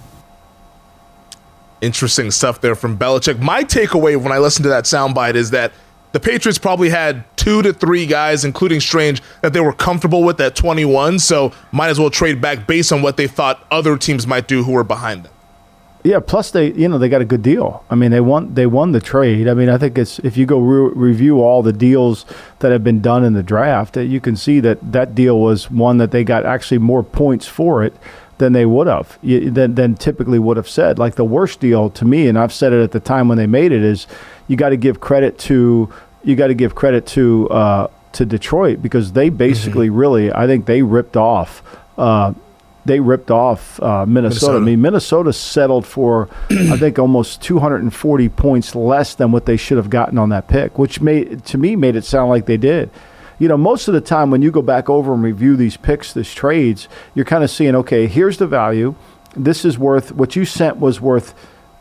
Interesting stuff there from Belichick. My takeaway when I listened to that soundbite is that the Patriots probably had two to three guys, including Strange, that they were comfortable with at twenty-one, so might as well trade back based on what they thought other teams might do who were behind them. Yeah, plus they, you know, they got a good deal. I mean, they won, they won the trade. I mean, I think it's if you go re- review all the deals that have been done in the draft, you can see that that deal was one that they got actually more points for it than they would have, than, than typically would have said. Like the worst deal to me, and I've said it at the time when they made it, is you got to give credit to you got to give credit to uh, to Detroit, because they basically mm-hmm. really, I think they ripped off. Uh, They ripped off uh, Minnesota. Minnesota. I mean, Minnesota settled for, I think, almost two hundred forty points less than what they should have gotten on that pick, which made, to me, made it sound like they did. You know, most of the time when you go back over and review these picks, these trades, you're kind of seeing, okay, here's the value. This is worth, what you sent was worth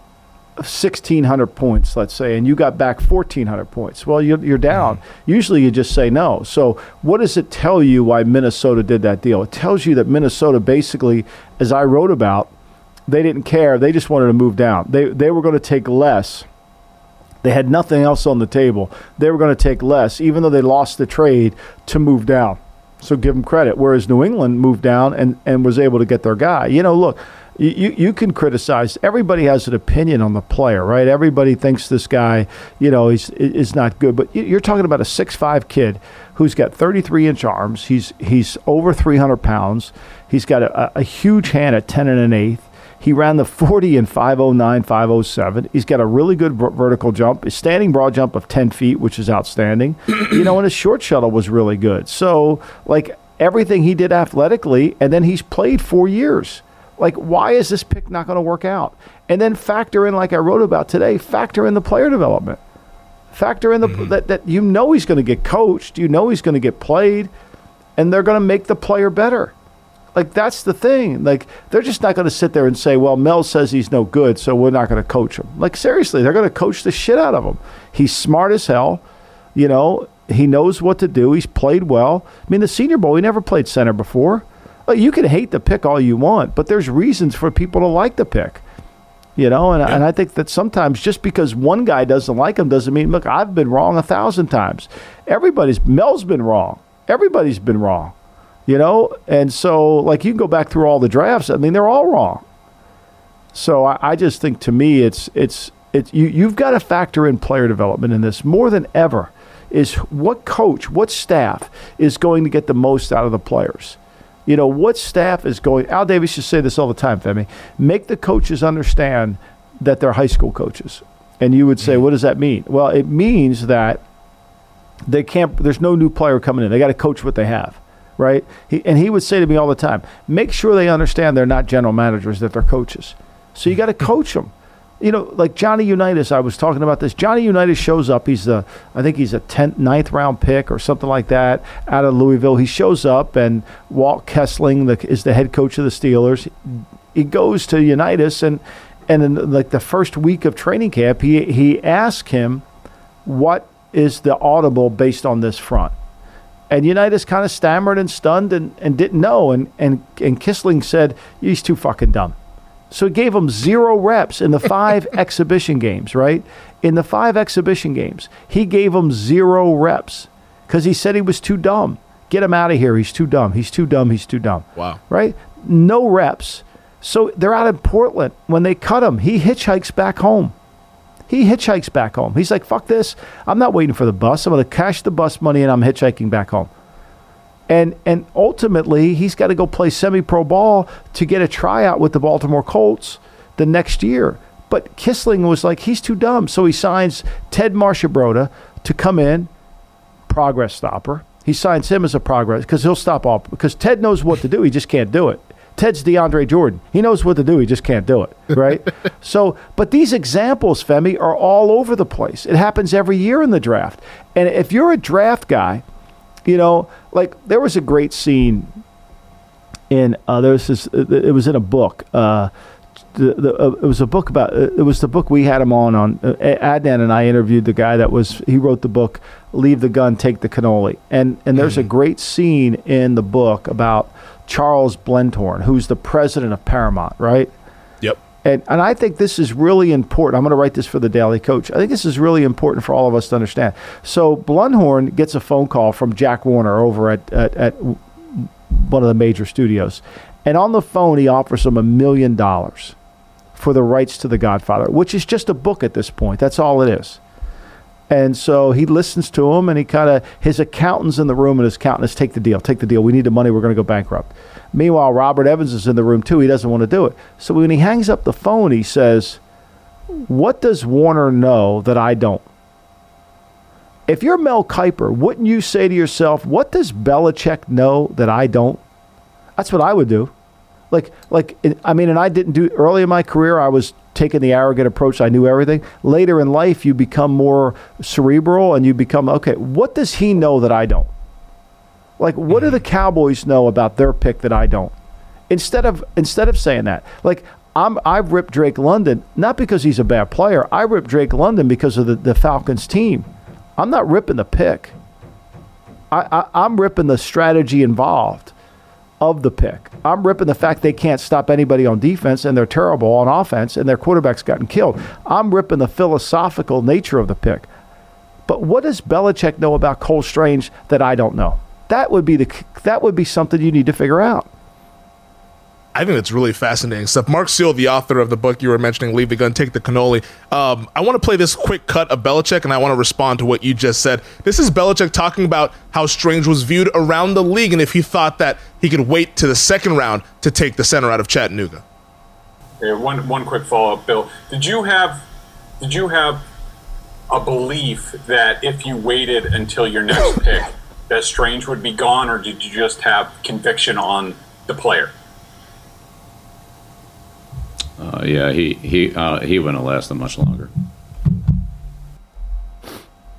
sixteen hundred points, let's say, and you got back fourteen hundred points. Well, you're, you're down. Mm-hmm. Usually you just say no. So what does it tell you why Minnesota did that deal? It tells you that Minnesota basically, as I wrote about, they didn't care. They just wanted to move down. They, they were going to take less. They had nothing else on the table. They were going to take less, even though they lost the trade, to move down. So give them credit. Whereas New England moved down and, and was able to get their guy. You know, look, You, you can criticize. Everybody has an opinion on the player, right? Everybody thinks this guy, you know, is is not good. But you're talking about a six five kid who's got thirty-three inch arms. He's he's over three hundred pounds. He's got a, a huge hand at ten and an eighth. He ran the forty in five oh nine, five oh seven. He's got a really good vertical jump, a standing broad jump of ten feet, which is outstanding. You know, and his short shuttle was really good. So, like, everything he did athletically, and then he's played four years. Like, why is this pick not going to work out? And then factor in, like I wrote about today, factor in the player development. Factor in the mm-hmm. that, that you know he's going to get coached, you know he's going to get played, and they're going to make the player better. Like, that's the thing. Like, they're just not going to sit there and say, well, Mel says he's no good, so we're not going to coach him. Like, seriously, they're going to coach the shit out of him. He's smart as hell. You know, he knows what to do. He's played well. I mean, the Senior Bowl, he never played center before. Like, you can hate the pick all you want, but there's reasons for people to like the pick. You know, and, yeah. and I think that sometimes just because one guy doesn't like him doesn't mean, look, I've been wrong a thousand times. Everybody's, Mel's been wrong. Everybody's been wrong. You know, and so, like, you can go back through all the drafts. I mean, they're all wrong. So I, I just think, to me, it's it's it's you you've got to factor in player development in this more than ever. Is what coach, what staff is going to get the most out of the players? You know, what staff is going? Al Davis used to say this all the time, Femi. Make the coaches understand that they're high school coaches. And you would say, what does that mean? Well, it means that they can't. There's no new player coming in. They got to coach what they have. Right? He, and he would say to me all the time, make sure they understand they're not general managers, that they're coaches. So you got to coach them. You know, like Johnny Unitas, I was talking about this. Johnny Unitas shows up. He's the, I think he's a tenth, ninth round pick or something like that out of Louisville. He shows up, and Walt Kessling the, is the head coach of the Steelers. He goes to Unitas, and and in like the first week of training camp, he he asked him, what is the audible based on this front? And Unitas kind of stammered and stunned and, and didn't know. And, and, and Kissling said, he's too fucking dumb. So he gave him zero reps in the five exhibition games, right? In the five exhibition games, he gave him zero reps because he said he was too dumb. Get him out of here. He's too dumb. He's too dumb. He's too dumb. Wow. Right? No reps. So they're out in Portland. When they cut him, he hitchhikes back home. He hitchhikes back home. He's like, fuck this. I'm not waiting for the bus. I'm going to cash the bus money, and I'm hitchhiking back home. And and ultimately, he's got to go play semi-pro ball to get a tryout with the Baltimore Colts the next year. But Kissling was like, he's too dumb. So he signs Ted Marchibroda to come in, progress stopper. He signs him as a progress because he'll stop all. Because Ted knows what to do. He just can't do it. Ted's DeAndre Jordan. He knows what to do. He just can't do it, right? So, but these examples, Femi, are all over the place. It happens every year in the draft. And if you're a draft guy, you know, like there was a great scene in, uh, there was this, it was in a book. Uh, the, the, uh, it was a book about, uh, it was the book we had him on, on uh, Adnan and I interviewed the guy that was, he wrote the book, Leave the Gun, Take the Cannoli. And, and there's mm-hmm. a great scene in the book about Charles Blentorn, who's the president of Paramount, right? Yep. And and I think this is really important. I'm going to write this for the Daily Coach. I think this is really important for all of us to understand. So Blentorn gets a phone call from Jack Warner over at, at, at one of the major studios. And on the phone, he offers him a million dollars for the rights to The Godfather, which is just a book at this point. That's all it is. And so he listens to him, and he kind of, his accountant's in the room, and his accountant is, take the deal, take the deal. We need the money. We're going to go bankrupt. Meanwhile, Robert Evans is in the room, too. He doesn't want to do it. So when he hangs up the phone, he says, what does Warner know that I don't? If you're Mel Kiper, wouldn't you say to yourself, what does Belichick know that I don't? That's what I would do. Like, like I mean, and I didn't do, early in my career, I was taking the arrogant approach. I knew everything. Later in life, you become more cerebral, and you become, okay, what does he know that I don't? Like, what do the Cowboys know about their pick that I don't? Instead of instead of saying that, like, I'm, I've ripped Drake London, not because he's a bad player. I ripped Drake London because of the, the Falcons team. I'm not ripping the pick. I, I, I'm ripping the strategy involved of the pick. I'm ripping the fact they can't stop anybody on defense, and they're terrible on offense, and their quarterback's gotten killed. I'm ripping the philosophical nature of the pick. But what does Belichick know about Cole Strange that I don't know? That would be the that would be something you need to figure out. I think that's really fascinating stuff. Mark Seal, the author of the book you were mentioning, Leave the Gun, Take the Cannoli. Um, I want to play this quick cut of Belichick, and I want to respond to what you just said. This is Belichick talking about how Strange was viewed around the league, and if he thought that he could wait to the second round to take the center out of Chattanooga. Yeah, one one quick follow-up, Bill. Did you have did you have a belief that if you waited until your next pick, that Strange would be gone, or did you just have conviction on the player? Uh, yeah, he he uh, he wouldn't have lasted much longer.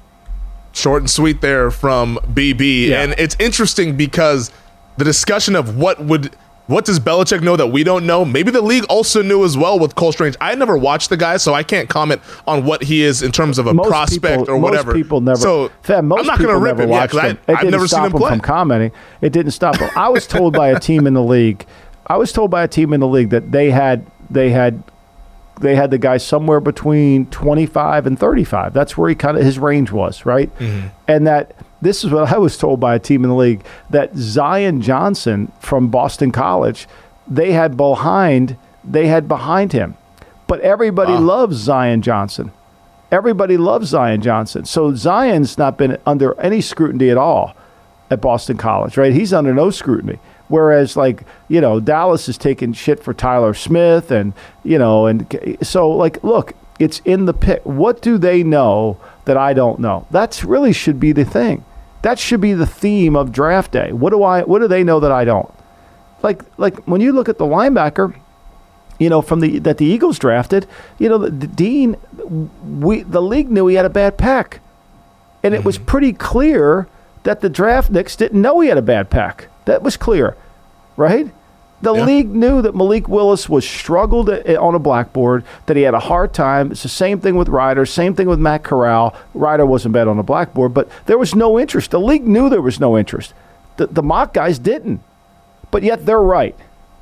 Short and sweet there from B B. Yeah. And it's interesting because the discussion of what would what does Belichick know that we don't know? Maybe the league also knew as well with Cole Strange. I never watched the guy, so I can't comment on what he is in terms of a most prospect people, or whatever. Most people never. So Fam, most I'm not going to rip never him yeah, watched because him. It I've didn't never stop seen him him play. from commenting. It didn't stop him. I was told by a team in the league. I was told by a team in the league that they had they had they had the guy somewhere between twenty-five and thirty-five. That's where he kind of his range was, right? Mm-hmm. And that this is what I was told by a team in the league, that Zion Johnson from Boston College, they had behind they had behind him. But everybody wow. loves Zion Johnson. Everybody loves Zion Johnson. So Zion's not been under any scrutiny at all at Boston College, right? He's under no scrutiny. Whereas, like, you know, Dallas is taking shit for Tyler Smith, and, you know, and so, like, look, it's in the pick. What do they know that I don't know? That's really should be the thing. That should be the theme of draft day. What do I? What do they know that I don't? Like, like when you look at the linebacker, you know, from the that the Eagles drafted, you know, the, the Dean, we the league knew he had a bad pec, and it mm-hmm. was pretty clear that the draft nicks didn't know he had a bad pec. That was clear, right? The yeah. league knew that Malik Willis was struggled on a blackboard, that he had a hard time. It's the same thing with Ryder, same thing with Matt Corral. Ryder wasn't bad on the blackboard, but there was no interest. The league knew there was no interest. The, the mock guys didn't, but yet they're right.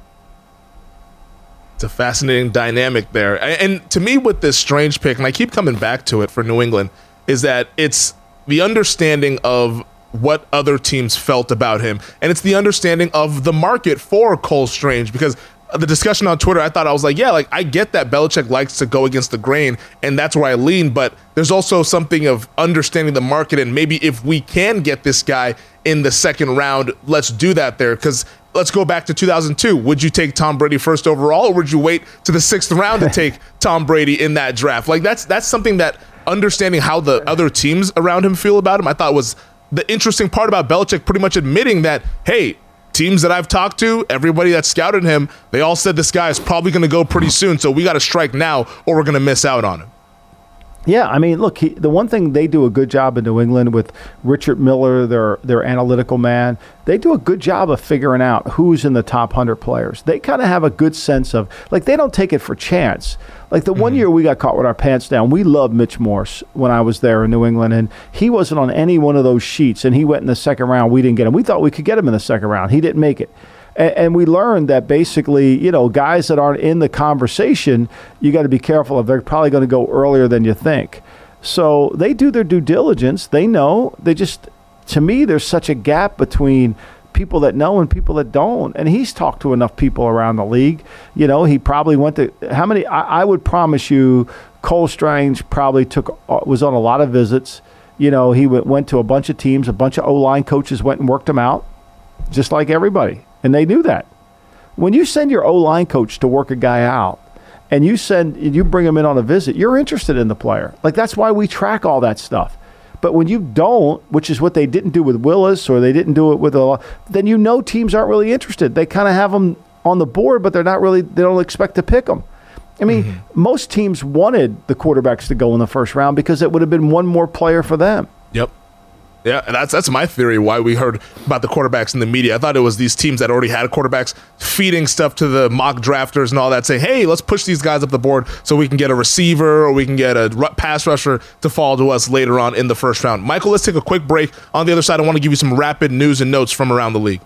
It's a fascinating dynamic there. And to me, with this Strange pick, and I keep coming back to it for New England, is that it's the understanding of what other teams felt about him, and it's the understanding of the market for Cole Strange, because the discussion on Twitter, I thought, I was like, yeah, like I get that Belichick likes to go against the grain, and that's where I lean, but there's also something of understanding the market, and maybe if we can get this guy in the second round, let's do that there, because let's go back to two thousand two. Would you take Tom Brady first overall, or would you wait to the sixth round to take Tom Brady in that draft? Like that's that's something that understanding how the other teams around him feel about him, I thought was the interesting part about Belichick pretty much admitting that, hey, teams that I've talked to, everybody that scouted him, they all said this guy is probably going to go pretty soon, so we got to strike now or we're going to miss out on him. Yeah, I mean, look, he, the one thing they do a good job in New England with Richard Miller, their their analytical man, they do a good job of figuring out who's in the top one hundred players. They kind of have a good sense of, like, they don't take it for chance. Like the mm-hmm. one year we got caught with our pants down, we loved Mitch Morse when I was there in New England, and he wasn't on any one of those sheets, and he went in the second round. We didn't get him. We thought we could get him in the second round. He didn't make it. And we learned that basically, you know, guys that aren't in the conversation, you got to be careful of. They're probably going to go earlier than you think. So they do their due diligence. They know. They just, to me, there's such a gap between people that know and people that don't. And he's talked to enough people around the league. You know, he probably went to, how many, I, I would promise you, Cole Strange probably took, was on a lot of visits. You know, he went, went to a bunch of teams, a bunch of O-line coaches went and worked him out, just like everybody. And they knew that. When you send your O-line coach to work a guy out and you send you bring him in on a visit, you're interested in the player. Like, that's why we track all that stuff. But when you don't, which is what they didn't do with Willis, or they didn't do it with a, then you know teams aren't really interested. They kind of have them on the board, but they're not really, they don't expect to pick them. I mean, mm-hmm. most teams wanted the quarterbacks to go in the first round because it would have been one more player for them. Yep. Yeah, and that's that's my theory why we heard about the quarterbacks in the media. I thought it was these teams that already had quarterbacks feeding stuff to the mock drafters and all that, saying, hey, let's push these guys up the board so we can get a receiver or we can get a pass rusher to fall to us later on in the first round. Michael, let's take a quick break. On the other side, I want to give you some rapid news and notes from around the league.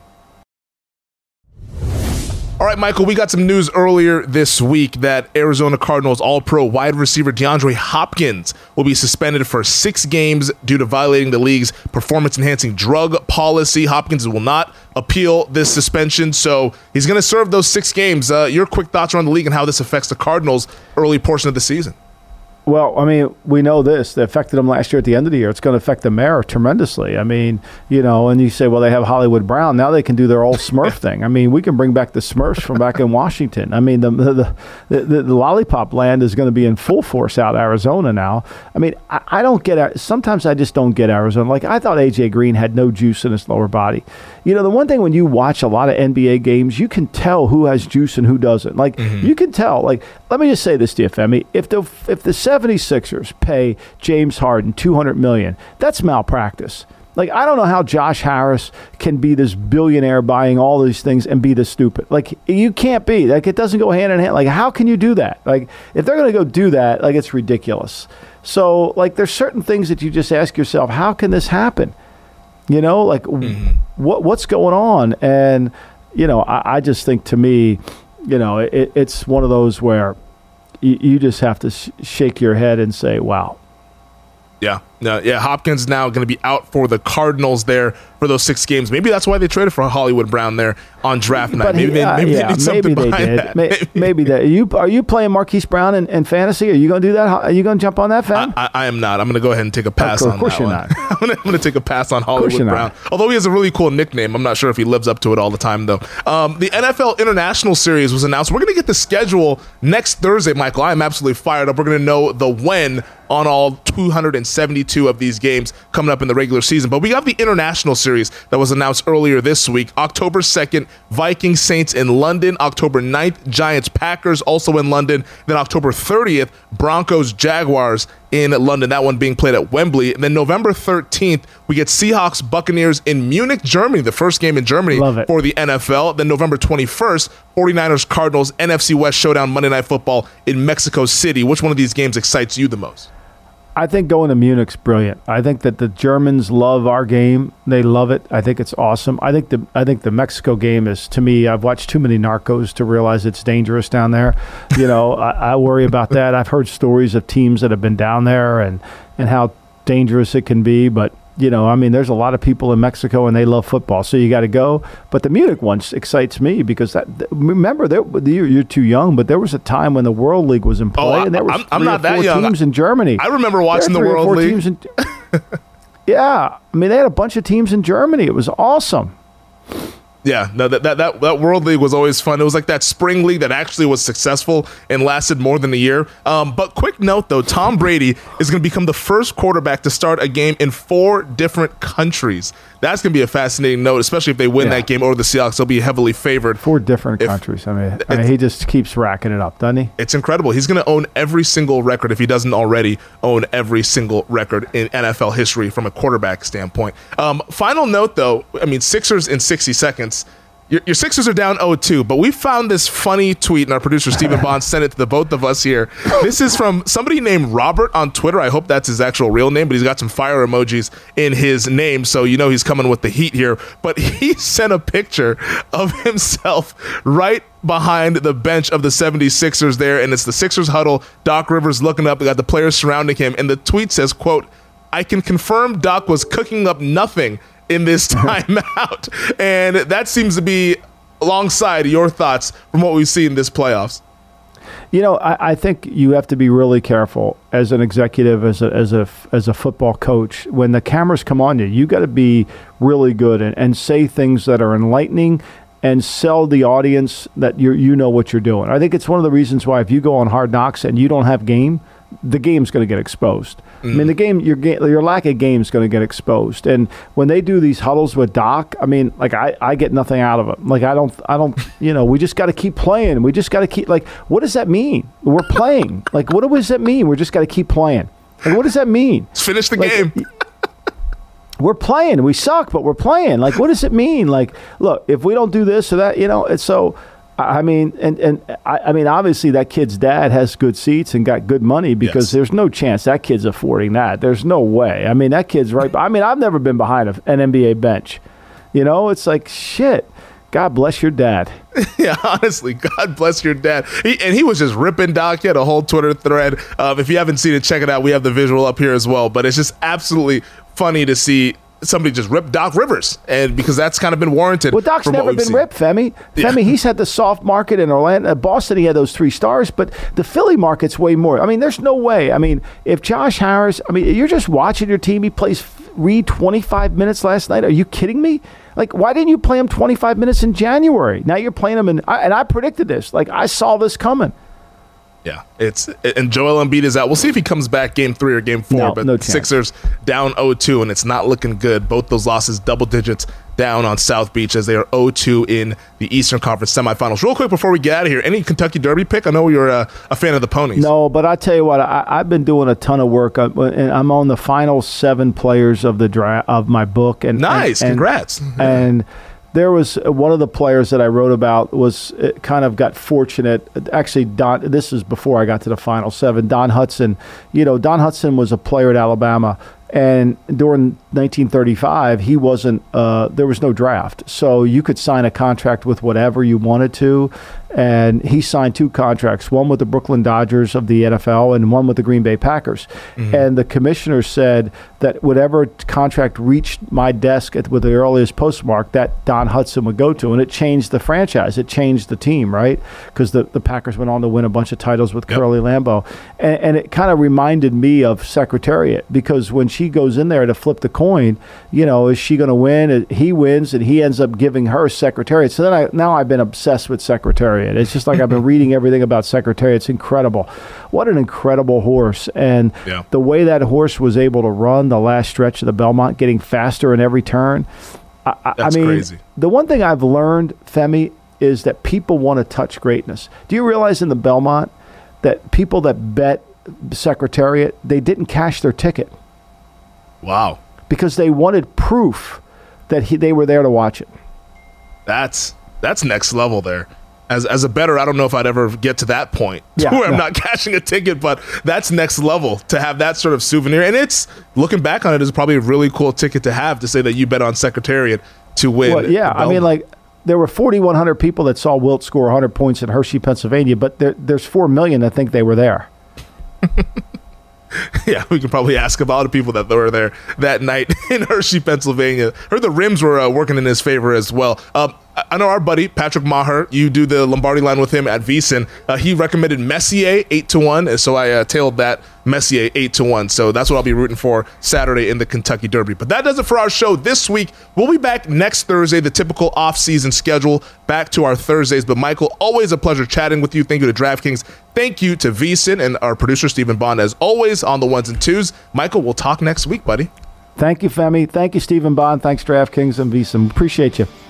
All right, Michael, we got some news earlier this week that Arizona Cardinals All-Pro wide receiver DeAndre Hopkins will be suspended for six games due to violating the league's performance-enhancing drug policy. Hopkins will not appeal this suspension, so he's going to serve those six games. Uh, your quick thoughts around the league and how this affects the Cardinals' early portion of the season. Well, I mean, we know this. It affected them last year at the end of the year. It's going to affect the mayor tremendously. I mean, you know, and you say, well, they have Hollywood Brown. Now they can do their old Smurf thing. I mean, we can bring back the Smurfs from back in Washington. I mean, the the, the, the, the lollipop land is going to be in full force out Arizona now. I mean, I, I don't get – sometimes I just don't get Arizona. Like, I thought A J Green had no juice in his lower body. You know, the one thing when you watch a lot of N B A games, you can tell who has juice and who doesn't. Like, mm-hmm. you can tell. Like, let me just say this to you, Femi. If the, if the seventy-sixers pay James Harden two hundred million dollars. That's malpractice. Like, I don't know how Josh Harris can be this billionaire buying all these things and be this stupid. Like, you can't be. Like, it doesn't go hand in hand. Like, how can you do that? Like, if they're going to go do that, like, it's ridiculous. So, like, there's certain things that you just ask yourself, how can this happen? You know, like, mm-hmm. what what's going on? And, you know, I, I just think, to me, you know, it, it's one of those where you, you just have to sh- shake your head and say, wow. Yeah, no, yeah. Hopkins now going to be out for the Cardinals there for those six games. Maybe that's why they traded for Hollywood Brown there on draft night. But maybe, he, uh, they, maybe yeah, they need something maybe they behind did. that. Maybe, maybe that. Are you are you playing Marquise Brown in, in fantasy? Are you going to do that? Are you going to jump on that, fam? I, I, I am not. I'm going to go ahead and take a pass of on course that you're one. not. I'm going to take a pass on Hollywood Brown. Not. Although he has a really cool nickname, I'm not sure if he lives up to it all the time though. Um, the N F L International Series was announced. We're going to get the schedule next Thursday, Michael. I'm absolutely fired up. We're going to know the when on all two hundred seventy-two of these games coming up in the regular season. But we got the International Series that was announced earlier this week. October second, Vikings Saints in London. October ninth, Giants Packers also in London. Then October thirtieth, Broncos Jaguars in London. That one being played at Wembley. And then November thirteenth, we get Seahawks Buccaneers in Munich, Germany, the first game in Germany for the N F L. Then November twenty-first, forty-niners Cardinals N F C West Showdown Monday Night Football in Mexico City. Which one of these games excites you the most? I think going to Munich's brilliant. I think that the Germans love our game. They love it. I think it's awesome. I think the I think the Mexico game is, to me, I've watched too many Narcos to realize it's dangerous down there. You know, I, I worry about that. I've heard stories of teams that have been down there and, and how dangerous it can be. But, you know, I mean, there's a lot of people in Mexico and they love football, so you got to go. But the Munich one excites me because that. Remember, there, you're, you're too young, but there was a time when the World League was in play, oh, and there was I'm, three I'm not or four that young. teams in Germany. I remember watching the World League. In, yeah, I mean, they had a bunch of teams in Germany. It was awesome. Yeah, no, that, that that that World League was always fun. It was like that spring league that actually was successful and lasted more than a year. Um, but quick note, though, Tom Brady is going to become the first quarterback to start a game in four different countries. That's going to be a fascinating note, especially if they win yeah. that game over the Seahawks. They'll be heavily favored. Four different if, countries. I mean, I mean, he just keeps racking it up, doesn't he? It's incredible. He's going to own every single record, if he doesn't already own every single record in N F L history from a quarterback standpoint. Um, final note, though, I mean, Sixers in sixty seconds. Your, your Sixers are down oh two, but we found this funny tweet, and our producer, Stephen Bond, sent it to the both of us here. This is from somebody named Robert on Twitter. I hope that's his actual real name, but he's got some fire emojis in his name, so you know he's coming with the heat here. But he sent a picture of himself right behind the bench of the seventy-sixers there, and it's the Sixers huddle. Doc Rivers looking up. They got the players surrounding him, and the tweet says, quote, "I can confirm Doc was cooking up nothing in this timeout." And that seems to be alongside your thoughts from what we've seen this playoffs. You know, I, I think you have to be really careful as an executive, as a as a as a football coach. When the cameras come on you, you got to be really good and, and say things that are enlightening and sell the audience that you you know what you're doing. I think it's one of the reasons why if you go on Hard Knocks and you don't have game, the game's going to get exposed. Mm. I mean, the game, your game, your lack of game is going to get exposed. And when they do these huddles with Doc, I mean, like I, I get nothing out of it. Like I don't, I don't, you know, we just got to keep playing. We just got to keep, like, what does that mean? We're playing. Like, what does that mean? We're just got to keep playing. Like, what does that mean? Let's finish the like, game. We're playing. We suck, but we're playing. Like, what does it mean? Like, look, if we don't do this or that, you know, it's so. I mean, and, and I, I mean, obviously that kid's dad has good seats and got good money because yes. there's no chance that kid's affording that. There's no way. I mean, that kid's right. I mean, I've never been behind a, an N B A bench. You know, it's like, shit, God bless your dad. Yeah, honestly, God bless your dad. He, and he was just ripping Doc. He had a whole Twitter thread. Um, if you haven't seen it, check it out. We have the visual up here as well. But it's just absolutely funny to see somebody just ripped Doc Rivers, and because that's kind of been warranted. Well, Doc's never been seen. ripped, Femi. Yeah. Femi, he's had the soft market in Orlando. Boston, he had those three stars, but the Philly market's way more. I mean, there's no way. I mean, if Josh Harris, I mean, you're just watching your team. He plays Reed twenty-five minutes last night. Are you kidding me? Like, why didn't you play him twenty-five minutes in January? Now you're playing him in, and I predicted this. Like, I saw this coming. Yeah, it's and Joel Embiid is out. We'll see if he comes back game three or game four. No, but no chance. Sixers down oh two, and it's not looking good. Both those losses, double digits down on South Beach as they are oh two in the Eastern Conference semifinals. Real quick before we get out of here, any Kentucky Derby pick? I know you're a, a fan of the Ponies. No, but I tell you what, I, I've been doing a ton of work, uh, and I'm on the final seven players of the draft of my book. And nice, and, congrats. And, and there was one of the players that I wrote about was it kind of got fortunate. Actually, Don. This is before I got to the final seven. Don Hudson. You know, Don Hudson was a player at Alabama. And during nineteen thirty-five, he wasn't. Uh, there was no draft, so you could sign a contract with whatever you wanted to. And he signed two contracts: one with the Brooklyn Dodgers of the N F L, and one with the Green Bay Packers. Mm-hmm. And the commissioner said that whatever contract reached my desk at, with the earliest postmark, that Don Hudson would go to, and it changed the franchise. It changed the team, right? Because the, the Packers went on to win a bunch of titles with yep. Curly Lambeau, and, and it kind of reminded me of Secretariat, because when she goes in there to flip the coin, you know, is she going to win? He wins, and he ends up giving her Secretariat. So then I now I've been obsessed with Secretariat. It's just like I've been reading everything about Secretariat. It's incredible. What an incredible horse. And yeah. the way that horse was able to run the last stretch of the Belmont, getting faster in every turn. I, That's I mean, crazy. The one thing I've learned, Femi, is that people want to touch greatness. Do you realize in the Belmont that people that bet Secretariat, they didn't cash their ticket? Wow. Because they wanted proof that he, they were there to watch it. That's that's next level there. As as a bettor, I don't know if I'd ever get to that point yeah, where I'm no. not cashing a ticket, but that's next level to have that sort of souvenir. And it's, looking back on it, is probably a really cool ticket to have, to say that you bet on Secretariat to win. Well, yeah, I mean, like, there were forty-one hundred people that saw Wilt score one hundred points in Hershey, Pennsylvania, but there, there's four million that think they were there. Yeah, we can probably ask a lot of people that were there that night in Hershey, Pennsylvania. Heard the rims were uh, working in his favor as well. Um, I know our buddy Patrick Maher. You do the Lombardi line with him at VSiN. Uh, he recommended Messier eight to one, and so I uh, tailed that Messier eight to one. So that's what I'll be rooting for Saturday in the Kentucky Derby. But that does it for our show this week. We'll be back next Thursday, the typical off-season schedule, back to our Thursdays. But Michael, always a pleasure chatting with you. Thank you to DraftKings. Thank you to VSiN and our producer Stephen Bond, as always, on the ones and twos. Michael, we'll talk next week, buddy. Thank you, Femi. Thank you, Stephen Bond. Thanks, DraftKings and VSiN. Appreciate you.